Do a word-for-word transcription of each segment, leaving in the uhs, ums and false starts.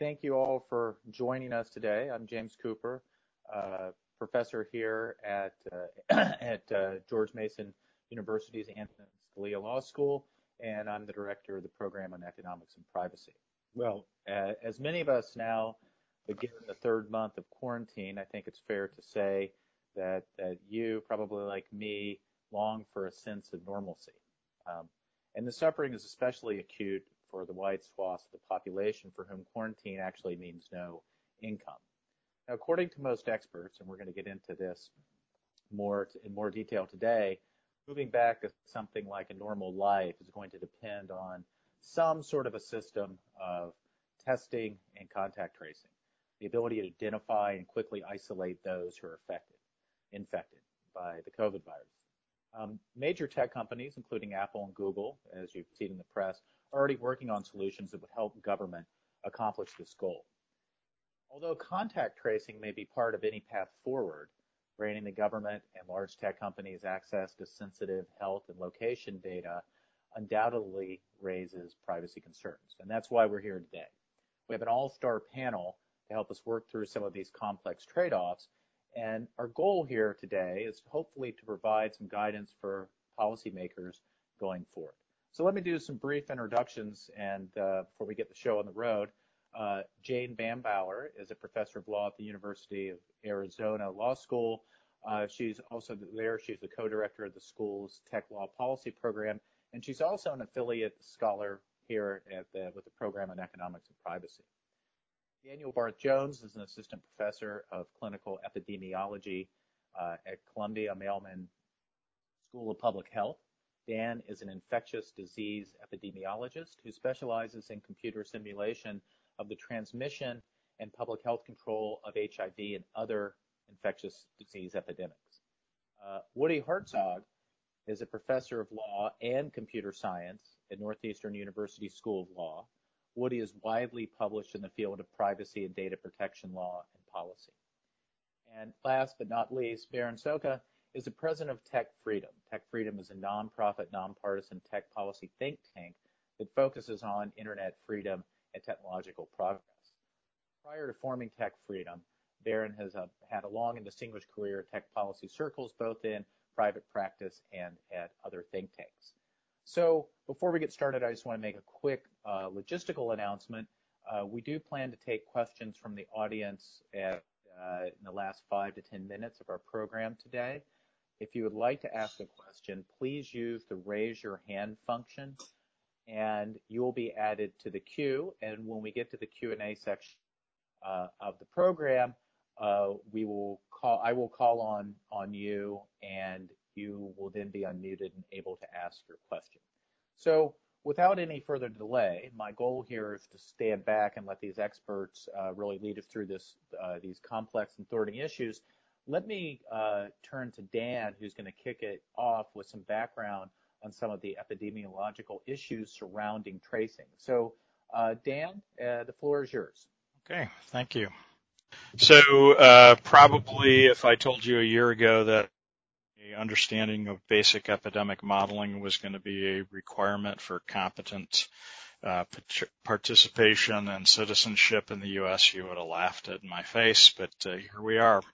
thank you all for joining us today. I'm James Cooper, uh, professor here at uh, at uh, George Mason University's Antonin Scalia Law School, and I'm the director of the program on economics and privacy. Well, uh, as many of us now begin the third month of quarantine, I think it's fair to say that, that you, probably like me, long for a sense of normalcy. Um, and the suffering is especially acute for the wide swaths of the population for whom quarantine actually means no income. Now, according to most experts, and we're going to get into this more in more detail today, moving back to something like a normal life is going to depend on some sort of a system of testing and contact tracing, the ability to identify and quickly isolate those who are affected, infected by the COVID virus. Um, major tech companies, including Apple and Google, as you've seen in the press, are already working on solutions that would help government accomplish this goal. Although contact tracing may be part of any path forward, granting the government and large tech companies access to sensitive health and location data undoubtedly raises privacy concerns. And that's why we're here today. We have an all-star panel to help us work through some of these complex trade-offs. And our goal here today is hopefully to provide some guidance for policymakers going forward. So let me do some brief introductions, and uh, before we get the show on the road, uh, Jane Bambauer is a professor of law at the University of Arizona Law School. Uh, she's also there. She's the co-director of the school's Tech Law Policy Program, and she's also an affiliate scholar here at the, with the program on economics and privacy. Daniel Barth Jones is an assistant professor of clinical epidemiology uh, at Columbia Mailman School of Public Health. Dan is an infectious disease epidemiologist who specializes in computer simulation of the transmission and public health control of H I V and other infectious disease epidemics. Uh, Woody Hartzog is a professor of law and computer science at Northeastern University School of Law. Woody is widely published in the field of privacy and data protection law and policy. And last but not least, Baron Soka is the president of Tech Freedom. Tech Freedom is a nonprofit, nonpartisan tech policy think tank that focuses on internet freedom and technological progress. Prior to forming Tech Freedom, Baron has uh, had a long and distinguished career in tech policy circles, both in private practice and at other think tanks. So before we get started, I just want to make a quick uh, logistical announcement. Uh, we do plan to take questions from the audience at, uh, in the last five to ten minutes of our program today. If you would like to ask a question, please use the raise your hand function, and you will be added to the queue. And when we get to the Q and A section uh, of the program, uh, we will call. I will call on on you, and you will then be unmuted and able to ask your question. So without any further delay, my goal here is to stand back and let these experts uh, really lead us through this, uh, these complex and thorny issues. Let me uh, turn to Dan, who's going to kick it off with some background on some of the epidemiological issues surrounding tracing. So uh, Dan, uh, the floor is yours. Okay, thank you. So uh, probably if I told you a year ago that understanding of basic epidemic modeling was going to be a requirement for competent uh, participation and citizenship in the U S, you would have laughed it in my face, but uh, here we are.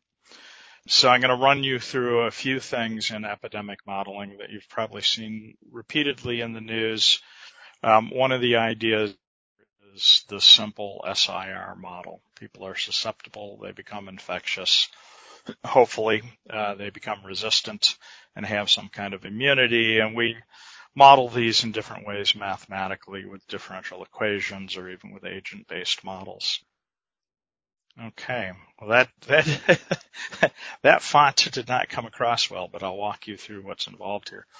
So I'm going to run you through a few things in epidemic modeling that you've probably seen repeatedly in the news. Um, one of the ideas is the simple S I R model. People are susceptible, they become infectious. Hopefully, uh, they become resistant and have some kind of immunity, and we model these in different ways mathematically with differential equations or even with agent-based models. Okay, well that that that font did not come across well, but I'll walk you through what's involved here.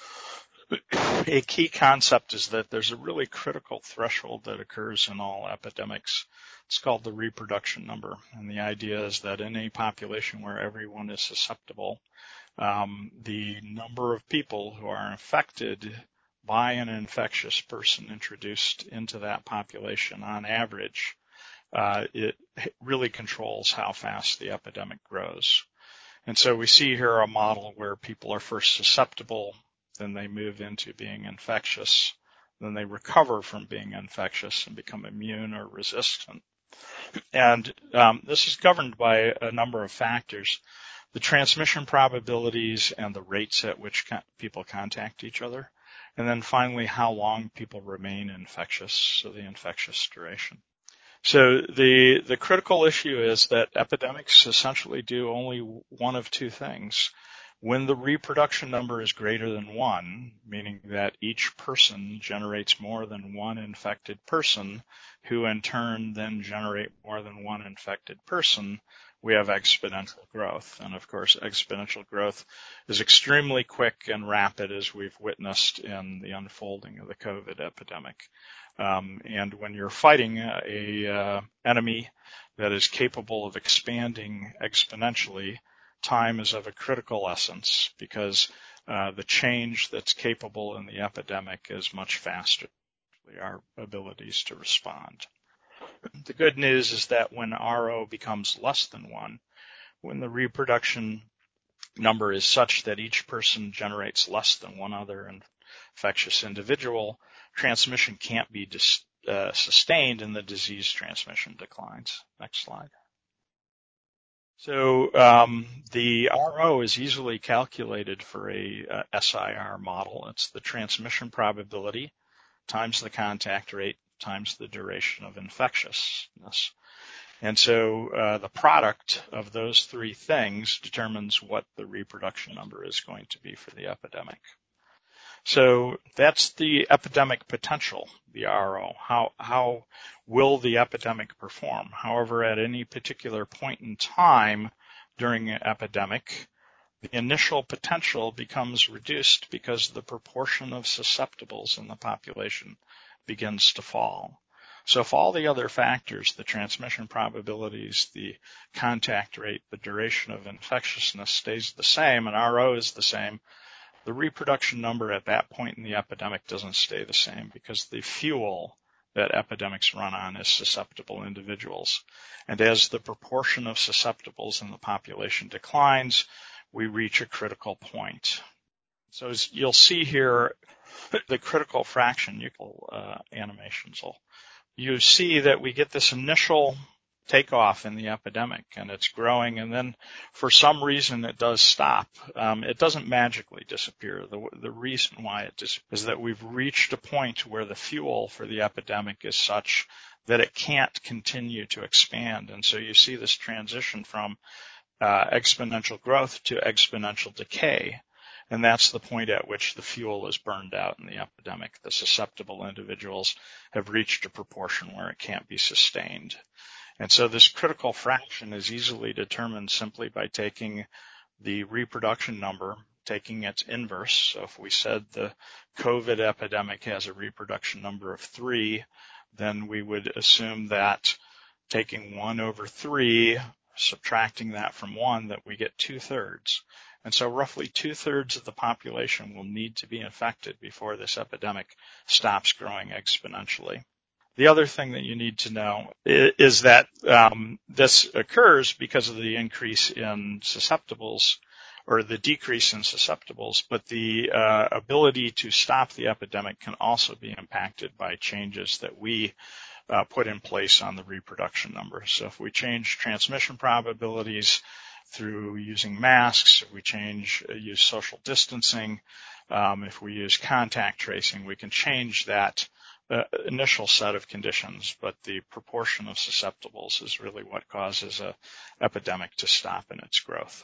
A key concept is that there's a really critical threshold that occurs in all epidemics. It's called the reproduction number, and the idea is that in a population where everyone is susceptible, um, the number of people who are infected by an infectious person introduced into that population on average, uh, it really controls how fast the epidemic grows. And so we see here a model where people are first susceptible, then they move into being infectious, then they recover from being infectious and become immune or resistant. And um, this is governed by a number of factors: the transmission probabilities and the rates at which co- people contact each other, and then finally how long people remain infectious, so the infectious duration. So the the critical issue is that epidemics essentially do only one of two things. When the reproduction number is greater than one, meaning that each person generates more than one infected person, who in turn then generate more than one infected person, we have exponential growth. And of course, exponential growth is extremely quick and rapid, as we've witnessed in the unfolding of the COVID epidemic. Um, and when you're fighting a, a uh, enemy that is capable of expanding exponentially, time is of a critical essence, because uh, the change that's capable in the epidemic is much faster than our abilities to respond. The good news is that when R O becomes less than one, when the reproduction number is such that each person generates less than one other infectious individual, transmission can't be dis, uh, sustained and the disease transmission declines. Next slide. So um, the R O is easily calculated for a uh, S I R model. It's the transmission probability times the contact rate times the duration of infectiousness. And so uh, the product of those three things determines what the reproduction number is going to be for the epidemic. So that's the epidemic potential, the R O. How, how will the epidemic perform? However, at any particular point in time during an epidemic, the initial potential becomes reduced because the proportion of susceptibles in the population begins to fall. So if all the other factors, the transmission probabilities, the contact rate, the duration of infectiousness stays the same and R O is the same, the reproduction number at that point in the epidemic doesn't stay the same, because the fuel that epidemics run on is susceptible individuals. And as the proportion of susceptibles in the population declines, we reach a critical point. So as you'll see here, the critical fraction, you can, uh, animations will, you see that we get this initial takeoff in the epidemic, and it's growing, and then for some reason it does stop. Um, it doesn't magically disappear. The, the reason why it disappears is that we've reached a point where the fuel for the epidemic is such that it can't continue to expand. And so you see this transition from uh, exponential growth to exponential decay. And that's the point at which the fuel is burned out in the epidemic. The susceptible individuals have reached a proportion where it can't be sustained. And so this critical fraction is easily determined simply by taking the reproduction number, taking its inverse. So if we said the COVID epidemic has a reproduction number of three, then we would assume that taking one over three, subtracting that from one, that we get two-thirds. And so roughly two-thirds of the population will need to be infected before this epidemic stops growing exponentially. The other thing that you need to know is that um, this occurs because of the increase in susceptibles, or the decrease in susceptibles, but the uh, ability to stop the epidemic can also be impacted by changes that we uh, put in place on the reproduction number. So if we change transmission probabilities through using masks, if we change, uh, use social distancing, um, if we use contact tracing, we can change that Uh, initial set of conditions, but the proportion of susceptibles is really what causes a epidemic to stop in its growth.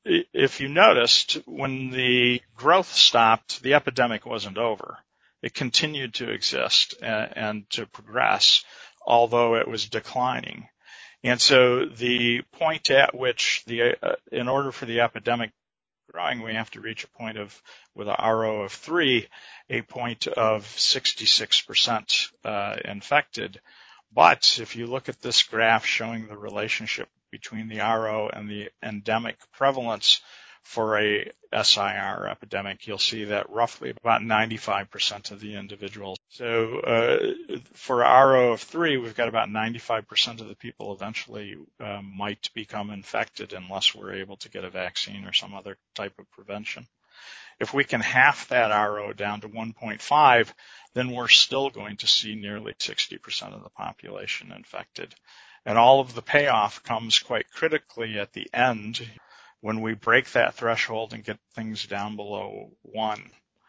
If you noticed, when the growth stopped, the epidemic wasn't over. It continued to exist and, and to progress, although it was declining. And so the point at which the, uh, in order for the epidemic growing, we have to reach a point of, with an R O of three, a point of sixty-six percent uh, infected. But if you look at this graph showing the relationship between the R O and the endemic prevalence for a S I R epidemic, you'll see that roughly about ninety-five percent of the individuals. So uh, for R O of three, we've got about ninety-five percent of the people eventually um, might become infected unless we're able to get a vaccine or some other type of prevention. If we can half that R O down to one point five, then we're still going to see nearly sixty percent of the population infected. And all of the payoff comes quite critically at the end when we break that threshold and get things down below one.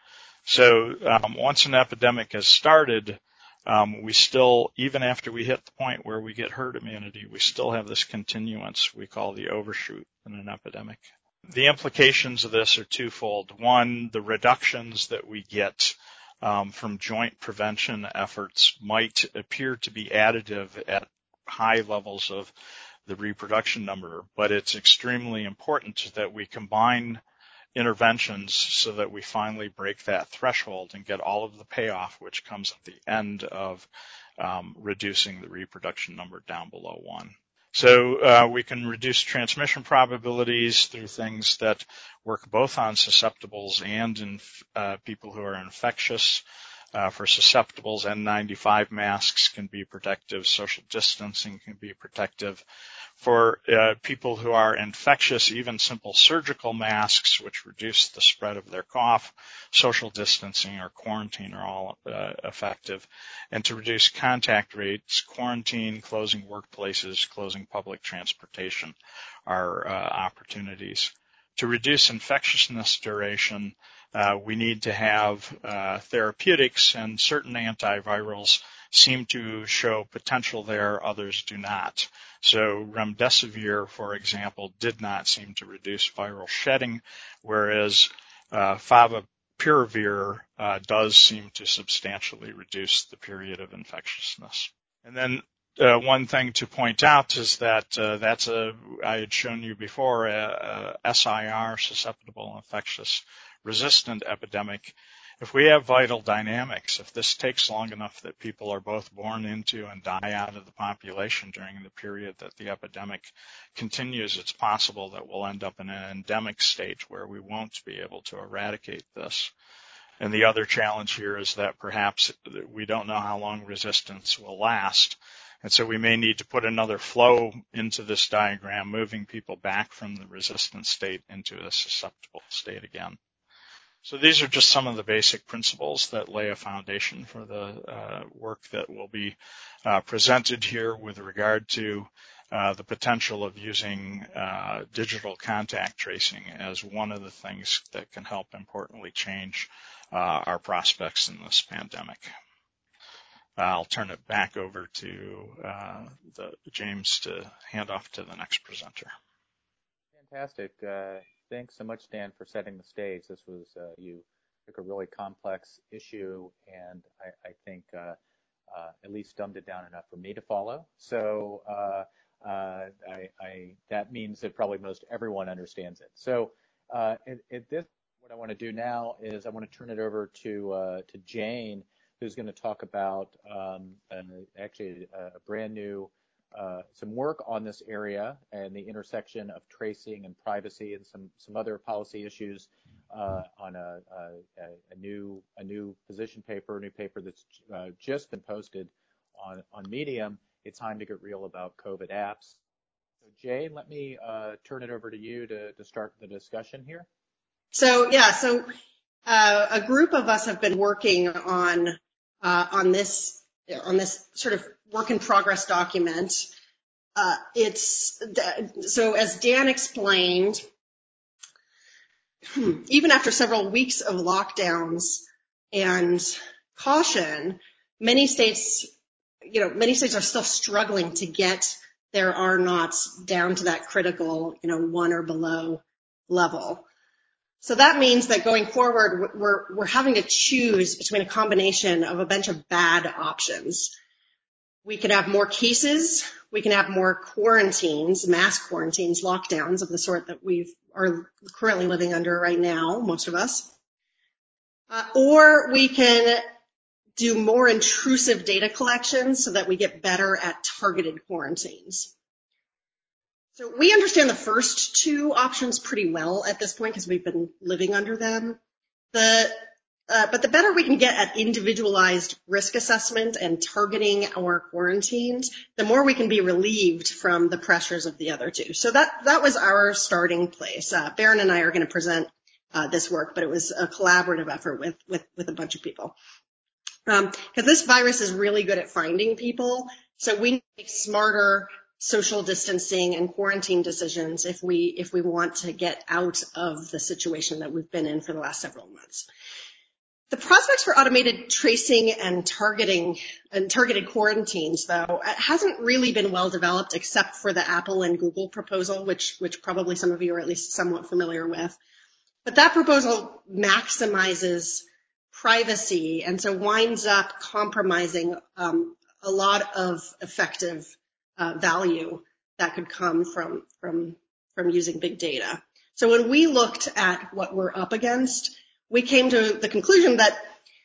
So um, once an epidemic has started, um, we still, even after we hit the point where we get herd immunity, we still have this continuance we call the overshoot in an epidemic. The implications of this are twofold. One, the reductions that we get um, from joint prevention efforts might appear to be additive at high levels of the reproduction number, but it's extremely important that we combine interventions so that we finally break that threshold and get all of the payoff, which comes at the end of um, reducing the reproduction number down below one. So uh, we can reduce transmission probabilities through things that work both on susceptibles and in uh, people who are infectious. Uh, for susceptibles, N ninety-five masks can be protective. Social distancing can be protective. For uh, people who are infectious, even simple surgical masks, which reduce the spread of their cough, social distancing or quarantine are all uh, effective. And to reduce contact rates, quarantine, closing workplaces, closing public transportation are uh, opportunities. To reduce infectiousness duration, uh, we need to have uh, therapeutics, and certain antivirals seem to show potential there, others do not. So remdesivir, for example, did not seem to reduce viral shedding, whereas uh, favipiravir uh, does seem to substantially reduce the period of infectiousness. And then Uh, one thing to point out is that uh, that's a, I had shown you before, a, a S I R, susceptible infectious resistant epidemic. If we have vital dynamics, if this takes long enough that people are both born into and die out of the population during the period that the epidemic continues, it's possible that we'll end up in an endemic state where we won't be able to eradicate this. And the other challenge here is that perhaps we don't know how long resistance will last. And so we may need to put another flow into this diagram, moving people back from the resistant state into a susceptible state again. So these are just some of the basic principles that lay a foundation for the uh, work that will be uh, presented here with regard to uh, the potential of using uh, digital contact tracing as one of the things that can help importantly change uh, our prospects in this pandemic. I'll turn it back over to uh, the, James to hand off to the next presenter. Fantastic. Uh, thanks so much, Dan, for setting the stage. This was, uh, you took a really complex issue, and I, I think uh, uh, at least dumbed it down enough for me to follow. So uh, uh, I, I, that means that probably most everyone understands it. So uh, at, at this, what I want to do now is I want to turn it over to uh, to Jane, who's going to talk about um, uh, actually a, a brand new, uh, some work on this area and the intersection of tracing and privacy and some, some other policy issues uh, on a, a, a new a new position paper, a new paper that's uh, just been posted on, on Medium. It's time to get real about COVID apps. So Jane, let me uh, turn it over to you to, to start the discussion here. So yeah, so uh, a group of us have been working on uh, on this on this sort of work in progress document. Uh, it's so as Dan explained, even after several weeks of lockdowns and caution, many states, you know, many states are still struggling to get their R naughts down to that critical, you know, one or below level. So that means that going forward, we're, we're having to choose between a combination of a bunch of bad options. We can have more cases, we can have more quarantines, mass quarantines, lockdowns of the sort that we are currently living under right now, most of us. Uh, or we can do more intrusive data collection so that we get better at targeted quarantines. So we understand the first two options pretty well at this point because we've been living under them. The, uh, but the better we can get at individualized risk assessment and targeting our quarantines, the more we can be relieved from the pressures of the other two. So that, that was our starting place. Uh, Baron and I are going to present uh, this work, but it was a collaborative effort with, with, with a bunch of people. Um, because this virus is really good at finding people. So we need to make smarter social distancing and quarantine decisions if we if we want to get out of the situation that we've been in for the last several months. The prospects for automated tracing and targeting and targeted quarantines, though, hasn't really been well developed except for the Apple and Google proposal, which which probably some of you are at least somewhat familiar with. But that proposal maximizes privacy and so winds up compromising um, a lot of effective uh, value that could come from, from, from using big data. So when we looked at what we're up against, we came to the conclusion that,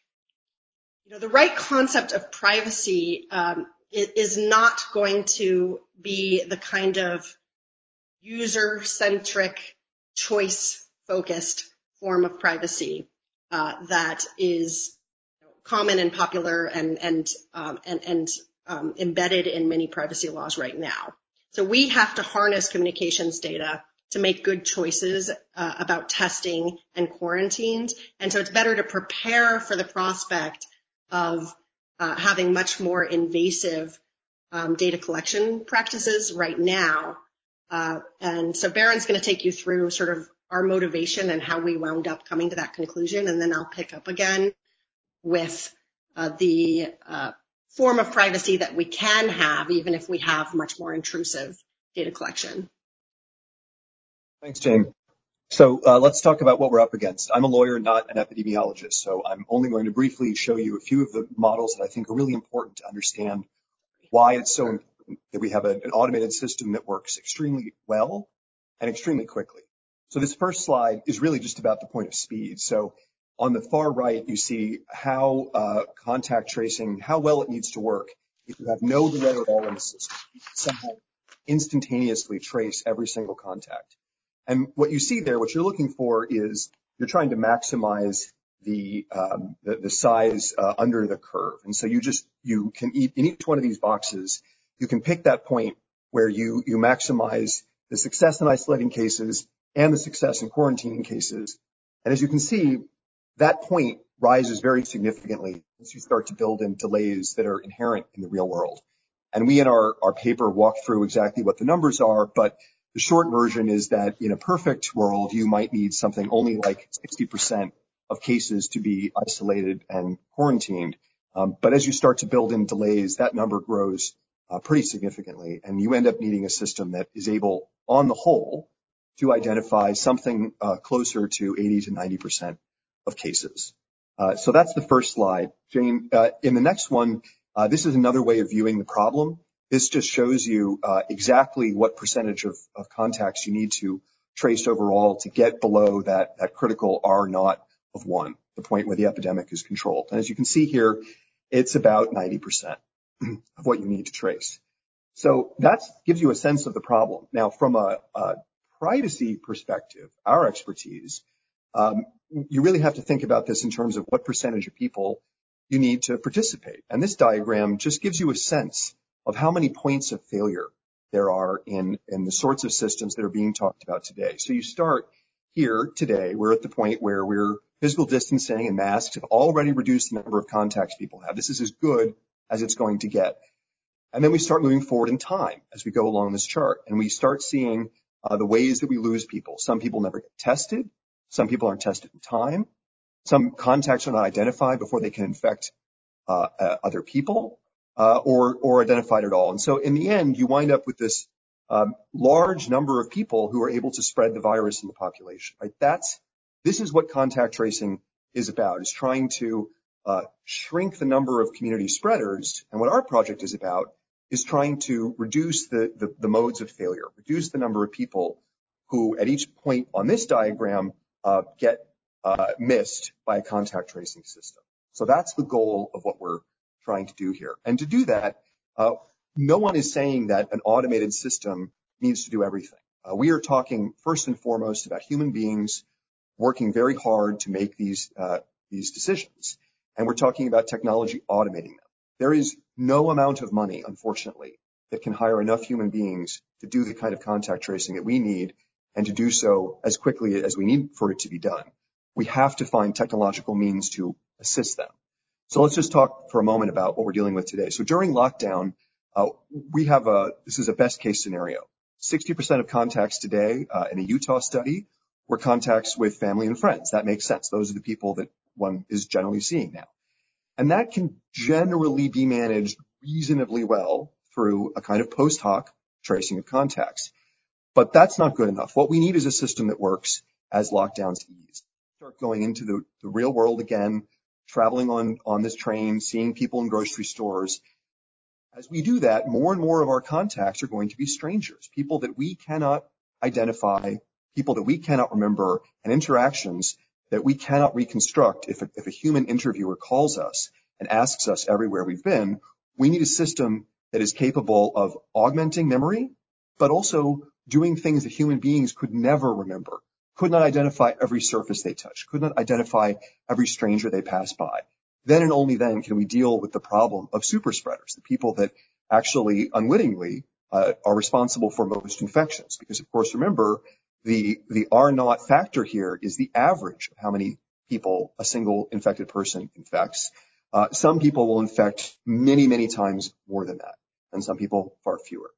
you know, the right concept of privacy um, is not going to be the kind of user-centric, choice-focused form of privacy uh, that is common and popular and and um, and, and um, embedded in many privacy laws right now. So we have to harness communications data to make good choices uh, about testing and quarantines. And so it's better to prepare for the prospect of uh, having much more invasive um, data collection practices right now. Uh, and so Baron's going to take you through sort of our motivation and how we wound up coming to that conclusion. And then I'll pick up again with uh, the uh, form of privacy that we can have, even if we have much more intrusive data collection. Thanks, Jane. So uh, let's talk about what we're up against. I'm a lawyer, not an epidemiologist, so I'm only going to briefly show you a few of the models that I think are really important to understand why it's so important that we have a, an automated system that works extremely well and extremely quickly. So this first slide is really just about the point of speed. So on the far right, you see how uh, contact tracing, how well it needs to work if you have no delay at all in the system. You can somehow instantaneously trace every single contact. And what you see there, what you're looking for is you're trying to maximize the um, the, the size uh, under the curve. And so you just, you can eat in each one of these boxes, you can pick that point where you, you maximize the success in isolating cases and the success in quarantining cases. And as you can see, that point rises very significantly as you start to build in delays that are inherent in the real world. And we in our, our paper walk through exactly what the numbers are, but the short version is that in a perfect world, you might need something only like sixty percent of cases to be isolated and quarantined. Um, but as you start to build in delays, that number grows uh, pretty significantly, and you end up needing a system that is able, on the whole, to identify something uh, closer to eighty to ninety percent of cases. Uh, so that's the first slide. Jane, uh, in the next one, uh, this is another way of viewing the problem. This just shows you uh, exactly what percentage of, of contacts you need to trace overall to get below that, that critical R naught of one, the point where the epidemic is controlled. And as you can see here, it's about ninety percent of what you need to trace. So that gives you a sense of the problem. Now, from a, a privacy perspective, our expertise, um, you really have to think about this in terms of what percentage of people you need to participate. And this diagram just gives you a sense of how many points of failure there are in, in the sorts of systems that are being talked about today. So you start here today, we're at the point where we're physical distancing and masks have already reduced the number of contacts people have. This is as good as it's going to get. And then we start moving forward in time as we go along this chart, and we start seeing uh, the ways that we lose people. Some people never get tested. Some people aren't tested in time. Some contacts are not identified before they can infect uh, uh, other people. Uh, or, or identified at all. And so in the end, you wind up with this um, large number of people who are able to spread the virus in the population, right? That's, this is what contact tracing is about, is trying to uh, shrink the number of community spreaders. And what our project is about is trying to reduce the, the, the modes of failure, reduce the number of people who at each point on this diagram uh, get uh, missed by a contact tracing system. So that's the goal of what we're trying to do here. And to do that, uh, no one is saying that an automated system needs to do everything. Uh, we are talking first and foremost about human beings working very hard to make these uh, these decisions. And we're talking about technology automating them. There is no amount of money, unfortunately, that can hire enough human beings to do the kind of contact tracing that we need and to do so as quickly as we need for it to be done. We have to find technological means to assist them. So let's just talk for a moment about what we're dealing with today. So during lockdown, Uh, we have a, this is a best case scenario. sixty percent of contacts today uh, in a Utah study were contacts with family and friends. That makes sense. Those are the people that one is generally seeing now. And that can generally be managed reasonably well through a kind of post hoc tracing of contacts. But that's not good enough. What we need is a system that works as lockdowns ease. Start going into the, the real world again, traveling on, on this train, seeing people in grocery stores. As we do that, more and more of our contacts are going to be strangers, people that we cannot identify, people that we cannot remember, and interactions that we cannot reconstruct. If a, if a human interviewer calls us and asks us everywhere we've been, we need a system that is capable of augmenting memory, but also doing things that human beings could never remember, could not identify every surface they touch, could not identify every stranger they pass by. Then and only then can we deal with the problem of super spreaders, the people that actually unwittingly uh, are responsible for most infections. Because, of course, remember, the the R naught factor here is the average of how many people a single infected person infects. Uh, some people will infect many, many times more than that, and some people far fewer.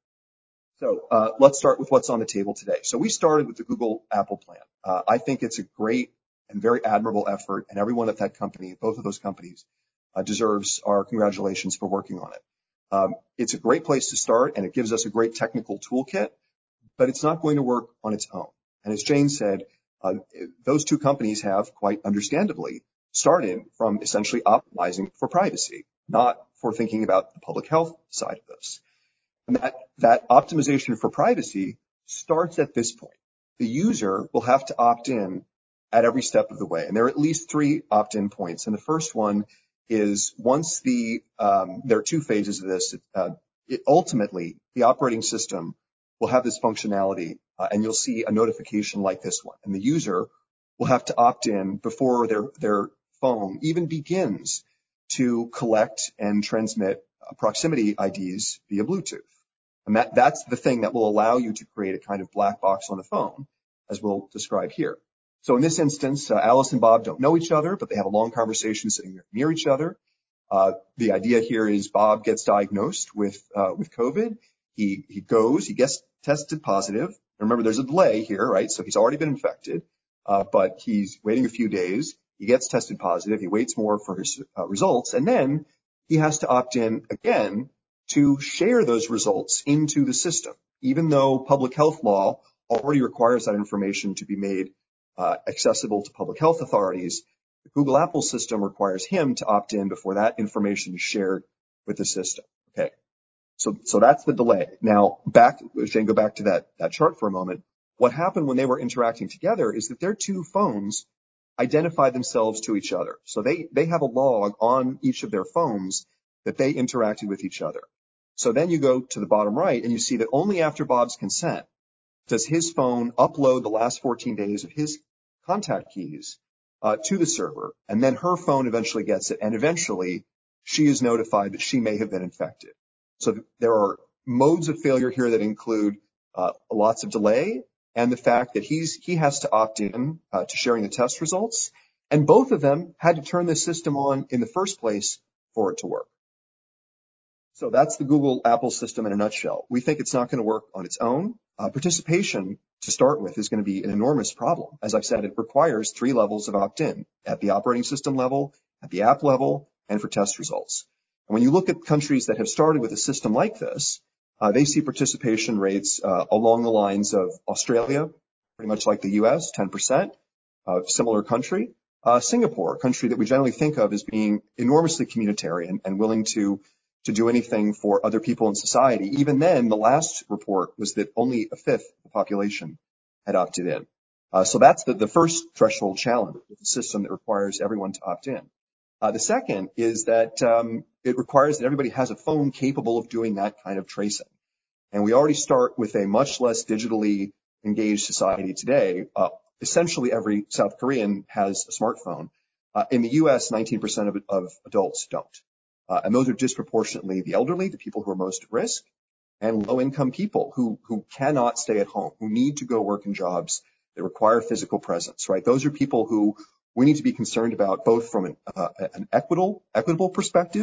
So uh, let's start with what's on the table today. So we started with the Google Apple plan. Uh, I think it's a great and very admirable effort, and everyone at that company, both of those companies, uh, deserves our congratulations for working on it. Um, it's a great place to start, and it gives us a great technical toolkit, but it's not going to work on its own. And as Jane said, uh, those two companies have, quite understandably, started from essentially optimizing for privacy, not for thinking about the public health side of this. And that, that optimization for privacy starts at this point. The user will have to opt in at every step of the way. And there are at least three opt-in points. And the first one is once the, um, there are two phases of this. Uh, it, ultimately, the operating system will have this functionality, uh, and you'll see a notification like this one. And the user will have to opt in before their, their phone even begins to collect and transmit uh, proximity I Ds via Bluetooth. And that, that's the thing that will allow you to create a kind of black box on the phone, as we'll describe here. So in this instance, uh, Alice and Bob don't know each other, but they have a long conversation sitting near each other. Uh, the idea here is Bob gets diagnosed with uh, with COVID. He he goes, he gets tested positive. Remember, there's a delay here, right? So he's already been infected, uh, but he's waiting a few days. He gets tested positive. He waits more for his uh, results, and then he has to opt in again to share those results into the system, even though public health law already requires that information to be made uh, accessible to public health authorities. The Google Apple system requires him to opt in before that information is shared with the system. Okay. So, so that's the delay. Now, back, Jane, go back to that, that chart for a moment. What happened when they were interacting together is that their two phones identify themselves to each other. So they, they have a log on each of their phones that they interacted with each other. So then you go to the bottom right and you see that only after Bob's consent does his phone upload the last fourteen days of his contact keys uh, to the server, and then her phone eventually gets it, and eventually she is notified that she may have been infected. So th- there are modes of failure here that include uh, lots of delay and the fact that he's he has to opt in uh, to sharing the test results, and both of them had to turn the system on in the first place for it to work. So that's the Google Apple system in a nutshell. We think it's not going to work on its own. Uh, participation, to start with, is going to be an enormous problem. As I've said, it requires three levels of opt-in, at the operating system level, at the app level, and for test results. And when you look at countries that have started with a system like this, uh, they see participation rates uh, along the lines of Australia, pretty much like the U S, ten percent, uh, similar country. Uh, Singapore, a country that we generally think of as being enormously communitarian and willing to to do anything for other people in society. Even then, the last report was that only a fifth of the population had opted in. Uh, so that's the, the first threshold challenge with a system that requires everyone to opt in. Uh, the second is that um, it requires that everybody has a phone capable of doing that kind of tracing. And we already start with a much less digitally engaged society today. Uh, essentially, every South Korean has a smartphone. Uh, in the U S, nineteen percent of, of adults don't. Uh, and those are disproportionately the elderly, the people who are most at risk, and low-income people who, who cannot stay at home, who need to go work in jobs that require physical presence, right? Those are people who we need to be concerned about both from an, uh, an equitable, equitable perspective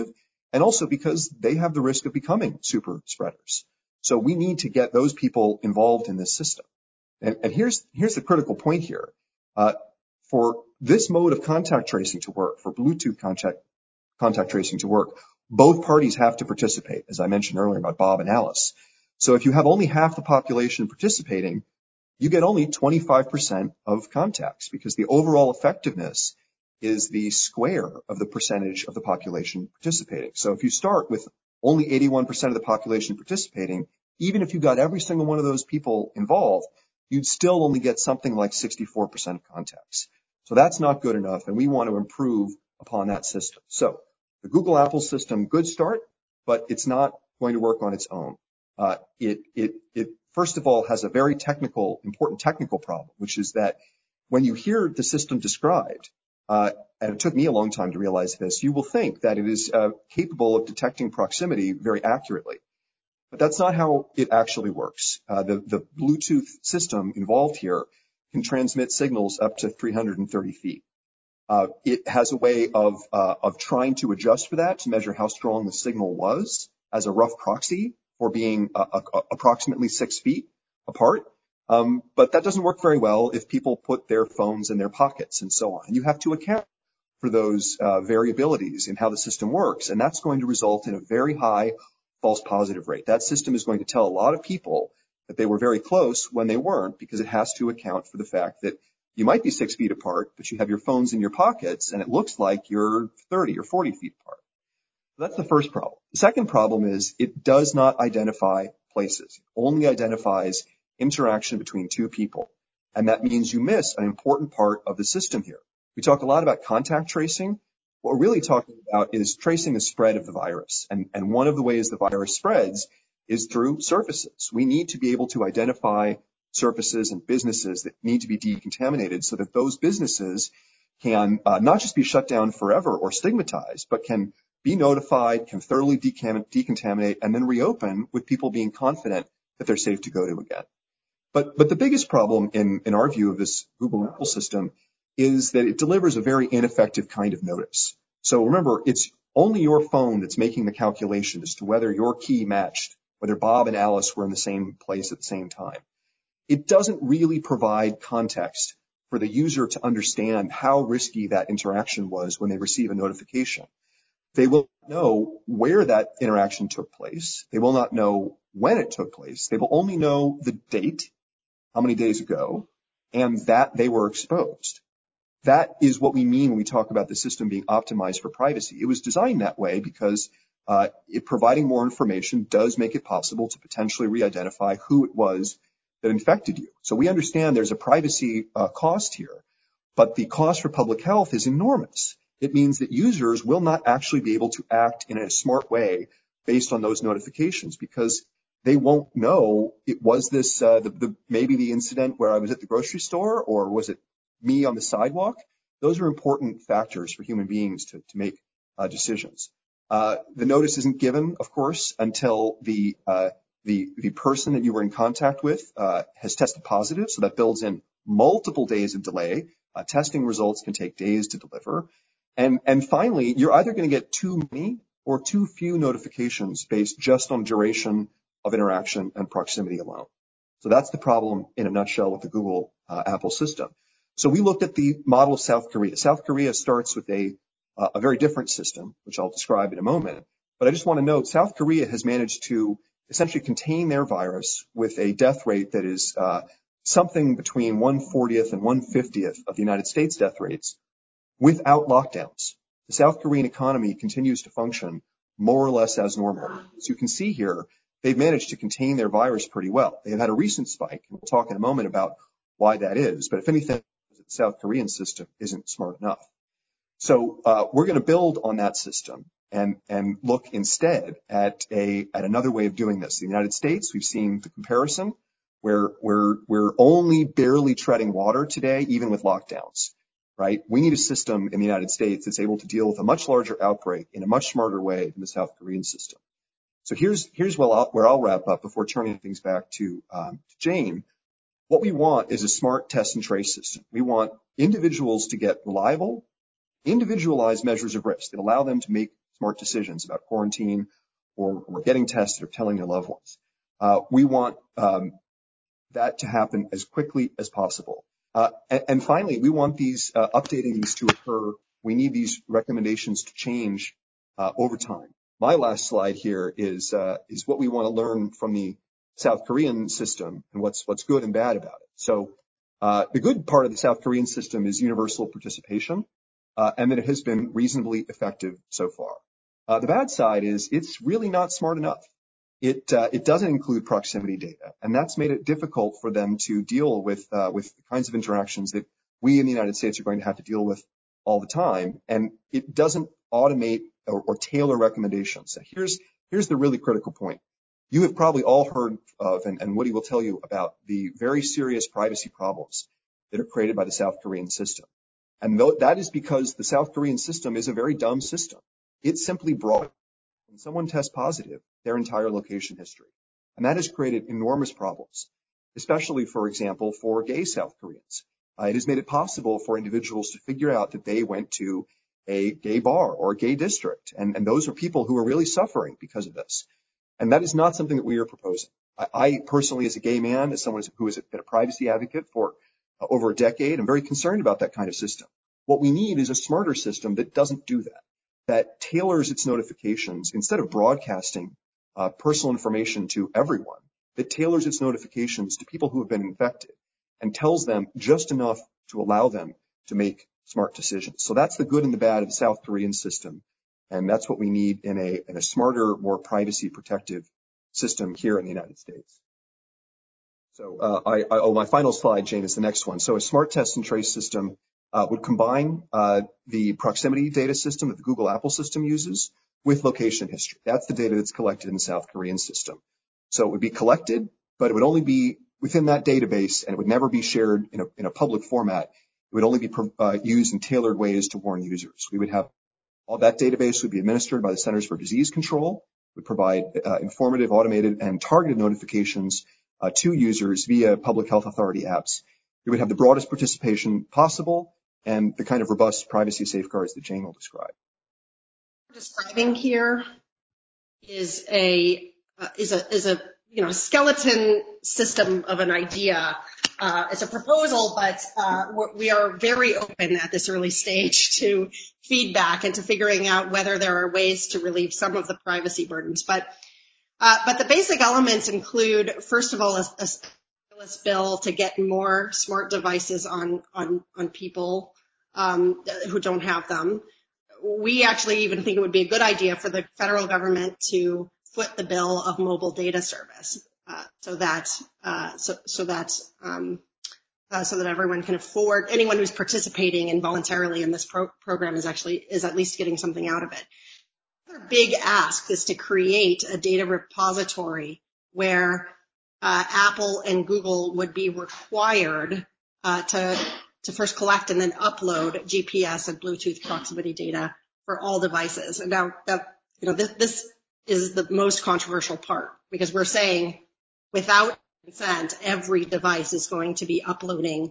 and also because they have the risk of becoming super spreaders. So we need to get those people involved in this system. And, and here's, here's the critical point here. Uh, for this mode of contact tracing to work, for Bluetooth contact, contact tracing to work, both parties have to participate, as I mentioned earlier about Bob and Alice. So if you have only half the population participating, you get only twenty-five percent of contacts, because the overall effectiveness is the square of the percentage of the population participating. So if you start with only eighty-one percent of the population participating, even if you got every single one of those people involved, you'd still only get something like sixty-four percent of contacts. So that's not good enough, and we want to improve upon that system. So the Google Apple system, good start, but it's not going to work on its own. Uh, it, it, it, first of all, has a very technical, important technical problem, which is that when you hear the system described, uh, and it took me a long time to realize this, you will think that it is uh, capable of detecting proximity very accurately. But that's not how it actually works. Uh, the, the Bluetooth system involved here can transmit signals up to three hundred thirty feet. Uh, it has a way of, uh, of trying to adjust for that to measure how strong the signal was as a rough proxy for being uh, uh, approximately six feet apart. Um, but that doesn't work very well if people put their phones in their pockets and so on. And you have to account for those uh, variabilities in how the system works. And that's going to result in a very high false positive rate. That system is going to tell a lot of people that they were very close when they weren't, because it has to account for the fact that you might be six feet apart, but you have your phones in your pockets and it looks like you're thirty or forty feet apart. So that's the first problem. The second problem is it does not identify places. It only identifies interaction between two people. And that means you miss an important part of the system here. We talk a lot about contact tracing. What we're really talking about is tracing the spread of the virus. And, and one of the ways the virus spreads is through surfaces. We need to be able to identify surfaces and businesses that need to be decontaminated so that those businesses can uh, not just be shut down forever or stigmatized, but can be notified, can thoroughly decontaminate, and then reopen with people being confident that they're safe to go to again. But, but the biggest problem in, in our view of this Google Apple system is that it delivers a very ineffective kind of notice. So remember, it's only your phone that's making the calculation as to whether your key matched, whether Bob and Alice were in the same place at the same time. It doesn't really provide context for the user to understand how risky that interaction was when they receive a notification. They will not know where that interaction took place. They will not know when it took place. They will only know the date, how many days ago, and that they were exposed. That is what we mean when we talk about the system being optimized for privacy. It was designed that way because uh, it providing more information does make it possible to potentially re-identify who it was that infected you. So we understand there's a privacy uh, cost here, but the cost for public health is enormous. It means that users will not actually be able to act in a smart way based on those notifications, because they won't know, it was this uh, the, the, maybe the incident where I was at the grocery store, or was it me on the sidewalk? Those are important factors for human beings to, to make uh, decisions. Uh, the notice isn't given, of course, until the uh, the the person that you were in contact with uh, has tested positive, so that builds in multiple days of delay. Uh, testing results can take days to deliver. And, and finally, you're either going to get too many or too few notifications based just on duration of interaction and proximity alone. So that's the problem in a nutshell with the Google uh, Apple system. So we looked at the model of South Korea. South Korea starts with a, uh, a very different system, which I'll describe in a moment. But I just want to note, South Korea has managed to essentially contain their virus with a death rate that is uh, something between one fortieth and one fiftieth of the United States death rates, without lockdowns. The South Korean economy continues to function more or less as normal. As you can see here, they've managed to contain their virus pretty well. They have had a recent spike, and we'll talk in a moment about why that is. But if anything, the South Korean system isn't smart enough. So uh, we're going to build on that system and, and look instead at a at another way of doing this. In the United States, we've seen the comparison where we're we're only barely treading water today, even with lockdowns. Right? We need a system in the United States that's able to deal with a much larger outbreak in a much smarter way than the South Korean system. So here's here's where I'll, where I'll wrap up before turning things back to, um, to Jane. What we want is a smart test and trace system. We want individuals to get reliable, individualized measures of risk that allow them to make smart decisions about quarantine or, or getting tested or telling their loved ones. Uh, we want um, that to happen as quickly as possible. Uh, and, and finally, we want these uh, updating these to occur. We need these recommendations to change uh, over time. My last slide here is uh, is what we want to learn from the South Korean system and what's what's good and bad about it. So uh, the good part of the South Korean system is universal participation, uh, and that it has been reasonably effective so far. Uh, the bad side is it's really not smart enough. It uh, it doesn't include proximity data, and that's made it difficult for them to deal with uh, with the kinds of interactions that we in the United States are going to have to deal with all the time. And it doesn't automate or, or tailor recommendations. So here's here's the really critical point. You have probably all heard of, and, and Woody will tell you about, the very serious privacy problems that are created by the South Korean system. And th- that is because the South Korean system is a very dumb system. It simply brought, when someone tests positive, their entire location history. And that has created enormous problems, especially, for example, for gay South Koreans. Uh, it has made it possible for individuals to figure out that they went to a gay bar or a gay district. And, and those are people who are really suffering because of this. And that is not something that we are proposing. I, I personally, as a gay man, as someone who has been a privacy advocate for uh, over a decade, I'm very concerned about that kind of system. What we need is a smarter system that doesn't do that, that tailors its notifications instead of broadcasting uh, personal information to everyone, that tailors its notifications to people who have been infected and tells them just enough to allow them to make smart decisions. So that's the good and the bad of the South Korean system. And that's what we need in a, in a smarter, more privacy protective system here in the United States. So uh, I, I, oh, my final slide, Jane, is the next one. So a smart test and trace system uh, would combine uh, the proximity data system that the Google Apple system uses with location history. That's the data that's collected in the South Korean system. So it would be collected, but it would only be within that database, and it would never be shared in a, in a public format. It would only be uh, used in tailored ways to warn users. We would have all that database would be administered by the Centers for Disease Control, would provide uh, informative, automated, and targeted notifications uh, to users via public health authority apps. It would have the broadest participation possible and the kind of robust privacy safeguards that Jane will describe. What we're describing here is a uh, is a is a you know skeleton system of an idea. Uh, it's a proposal, but uh, we're, we are very open at this early stage to feedback and to figuring out whether there are ways to relieve some of the privacy burdens. But uh, but the basic elements include, first of all, a, a stimulus bill to get more smart devices on on on people um, who don't have them. We actually even think it would be a good idea for the federal government to foot the bill of mobile data service. Uh, so that uh, so so that um, uh, so that everyone can afford, anyone who's participating involuntarily in this pro- program is actually is at least getting something out of it. Another big ask is to create a data repository where uh, Apple and Google would be required uh, to to first collect and then upload G P S and Bluetooth proximity data for all devices. And now that you know this, this is the most controversial part, because we're saying, without consent, every device is going to be uploading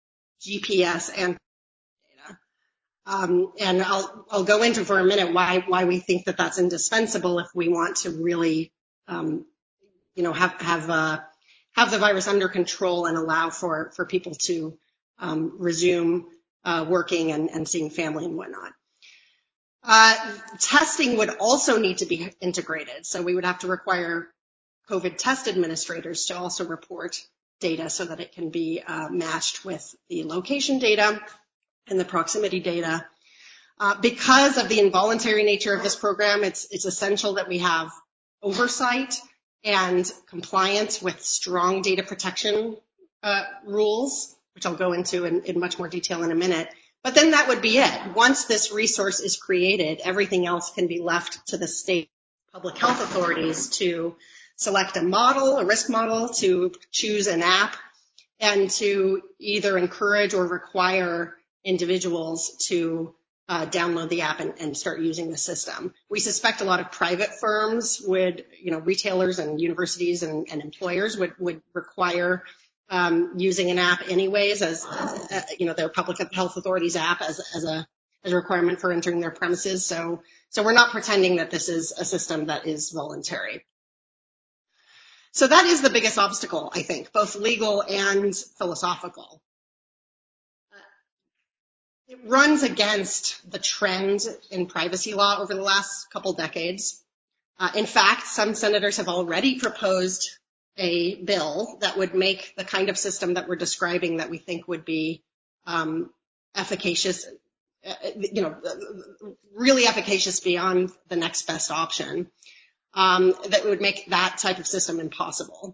G P S and data. Um, and I'll, I'll go into for a minute why, why we think that that's indispensable if we want to really, um, you know, have, have, uh, have the virus under control and allow for, for people to um, resume uh, working and, and seeing family and whatnot. Uh, testing would also need to be integrated. So we would have to require COVID test administrators to also report data so that it can be uh, matched with the location data and the proximity data. Uh, because of the involuntary nature of this program, it's, it's essential that we have oversight and compliance with strong data protection uh, rules, which I'll go into in, in much more detail in a minute. But then that would be it. Once this resource is created, everything else can be left to the state public health authorities to select a model, a risk model, to choose an app, and to either encourage or require individuals to uh, download the app and, and start using the system. We suspect a lot of private firms would, you know, retailers and universities and, and employers would, would require um, using an app anyways, as, uh, you know, their public health authorities app as, as a as a requirement for entering their premises. So, so we're not pretending that this is a system that is voluntary. So that is the biggest obstacle, I think, both legal and philosophical. It runs against the trend in privacy law over the last couple decades. Uh, in fact, some senators have already proposed a bill that would make the kind of system that we're describing that we think would be um, efficacious, uh, you know, really efficacious beyond the next best option, um, that would make that type of system impossible.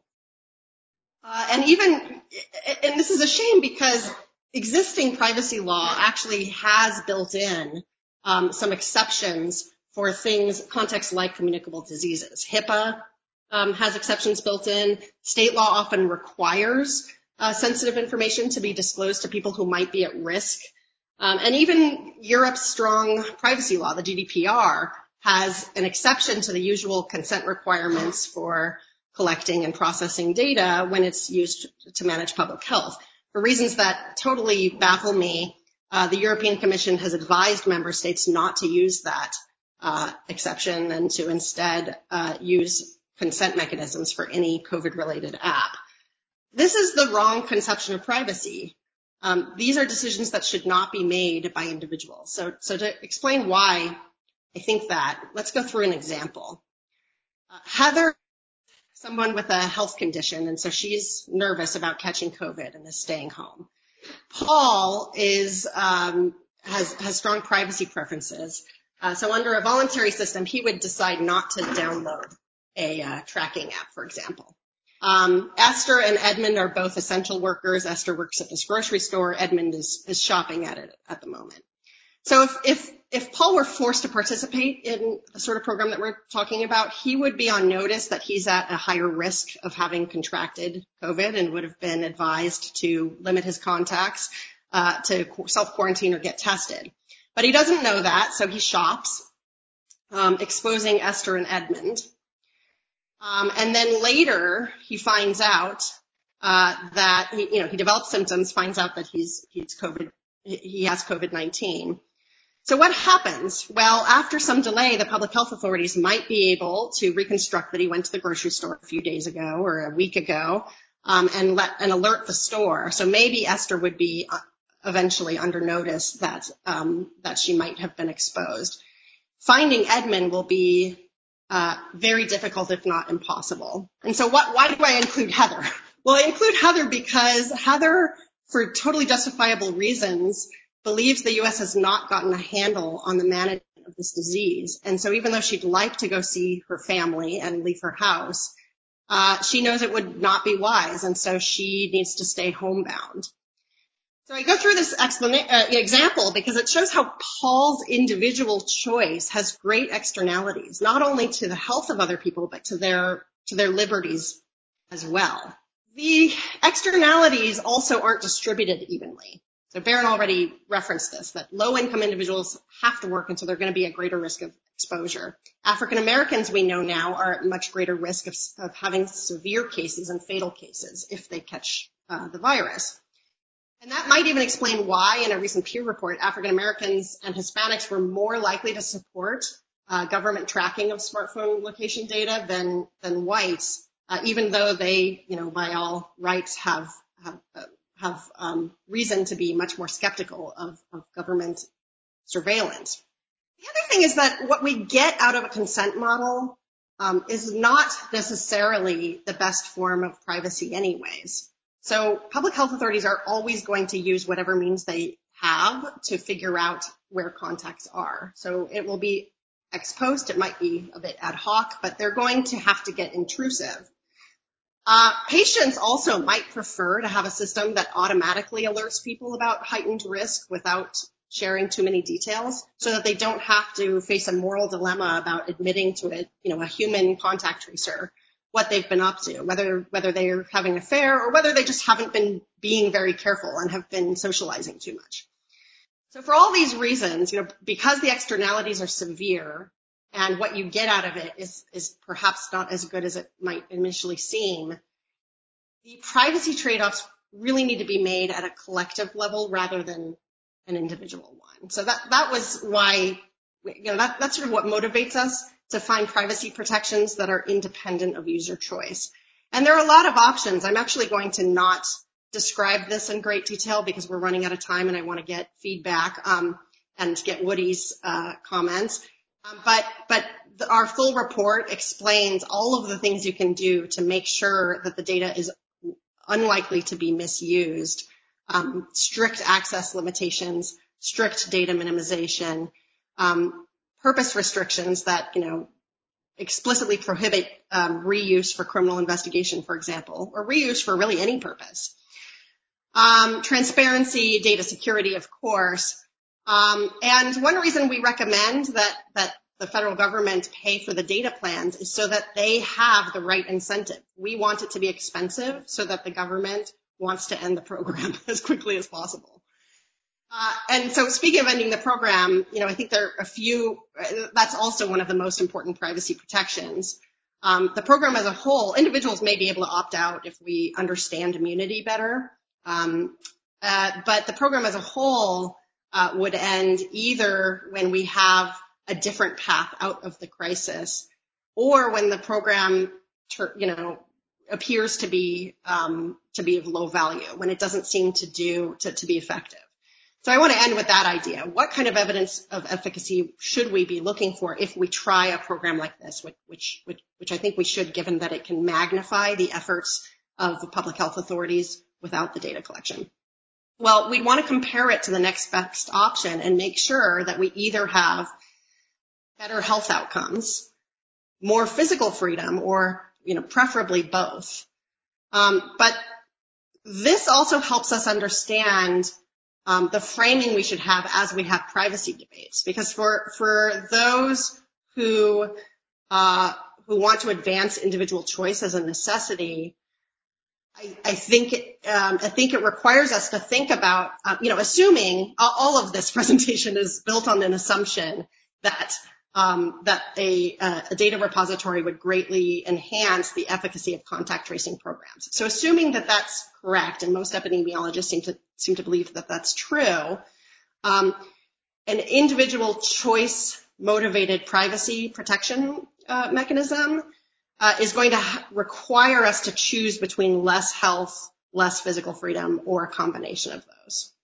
Uh, and even, and this is a shame because existing privacy law actually has built in um, some exceptions for things, contexts like communicable diseases. HIPAA um, has exceptions built in. State law often requires uh, sensitive information to be disclosed to people who might be at risk. Um, and even Europe's strong privacy law, the G D P R, has an exception to the usual consent requirements for collecting and processing data when it's used to manage public health. For reasons that totally baffle me, uh, the European Commission has advised member states not to use that uh, exception and to instead uh, use consent mechanisms for any COVID-related app. This is the wrong conception of privacy. Um, these are decisions that should not be made by individuals. So, so to explain why I think that, let's go through an example. Uh, Heather, someone with a health condition, and so she's nervous about catching COVID and is staying home. Paul is um, has has strong privacy preferences. Uh, so under a voluntary system, he would decide not to download a uh, tracking app, for example. Um, Esther and Edmund are both essential workers. Esther works at this grocery store. Edmund is, is shopping at it at the moment. So if, if, if Paul were forced to participate in the sort of program that we're talking about, he would be on notice that he's at a higher risk of having contracted COVID and would have been advised to limit his contacts, uh, to self-quarantine or get tested. But he doesn't know that, so he shops, um, exposing Esther and Edmund. Um, and then later he finds out uh, that he, you know, he develops symptoms, finds out that he's he's COVID, he has COVID nineteen. So what happens? Well, after some delay, the public health authorities might be able to reconstruct that he went to the grocery store a few days ago or a week ago, um, and let and alert the store. So maybe Esther would be eventually under notice that um, that she might have been exposed. Finding Edmund will be uh, very difficult, if not impossible. And so, what? Why do I include Heather? Well, I include Heather because Heather, for totally justifiable reasons, believes the U S has not gotten a handle on the management of this disease. And so even though she'd like to go see her family and leave her house, uh, she knows it would not be wise. And so she needs to stay homebound. So I go through this explana- uh, example because it shows how Paul's individual choice has great externalities, not only to the health of other people, but to their, to their liberties as well. The externalities also aren't distributed evenly. So Barron already referenced this, that low-income individuals have to work, and so they're going to be at greater risk of exposure. African Americans, we know now, are at much greater risk of, of having severe cases and fatal cases if they catch uh, the virus. And that might even explain why, in a recent Pew report, African Americans and Hispanics were more likely to support uh, government tracking of smartphone location data than than whites, uh, even though they, you know, by all rights have have uh, have um, reason to be much more skeptical of, of government surveillance. The other thing is that what we get out of a consent model um, is not necessarily the best form of privacy anyways. So public health authorities are always going to use whatever means they have to figure out where contacts are. So it will be ex post, it might be a bit ad hoc, but they're going to have to get intrusive. Uh, patients also might prefer to have a system that automatically alerts people about heightened risk without sharing too many details, so that they don't have to face a moral dilemma about admitting to a, you know, a human contact tracer what they've been up to, whether whether they're having an affair or whether they just haven't been being very careful and have been socializing too much. So for all these reasons, you know, because the externalities are severe, and what you get out of it is, is perhaps not as good as it might initially seem, the privacy trade-offs really need to be made at a collective level rather than an individual one. So that, that was why, you know, that, that's sort of what motivates us to find privacy protections that are independent of user choice. And there are a lot of options. I'm actually going to not describe this in great detail because we're running out of time and I want to get feedback um, and get Woody's uh, comments. Um, but but the, our full report explains all of the things you can do to make sure that the data is unlikely to be misused. Um, strict access limitations, strict data minimization, um, purpose restrictions that, you know, explicitly prohibit um, reuse for criminal investigation, for example, or reuse for really any purpose. Um, transparency, data security, of course. Um, and one reason we recommend that, that the federal government pay for the data plans is so that they have the right incentive. We want it to be expensive so that the government wants to end the program as quickly as possible. Uh, and so speaking of ending the program, you know, I think there are a few, that's also one of the most important privacy protections. Um, the program as a whole, individuals may be able to opt out if we understand immunity better. Um, uh, but the program as a whole uh, would end either when we have a different path out of the crisis or when the program, you know, appears to be um, to be of low value, when it doesn't seem to do to, to be effective. So I want to end with that idea. What kind of evidence of efficacy should we be looking for if we try a program like this, which which which, which I think we should, given that it can magnify the efforts of the public health authorities without the data collection? Well, we'd want to compare it to the next best option and make sure that we either have better health outcomes, more physical freedom, or, you know, preferably both. Um, but this also helps us understand um, the framing we should have as we have privacy debates, because for for those who uh, who want to advance individual choice as a necessity, I, I think it, um, I think it requires us to think about, uh, you know, assuming all of this presentation is built on an assumption that um, that a, uh, a data repository would greatly enhance the efficacy of contact tracing programs. So assuming that that's correct, and most epidemiologists seem to seem to believe that that's true, um, an individual choice motivated privacy protection uh, mechanism uh, is going to ha- require us to choose between less health, less physical freedom, or a combination of those.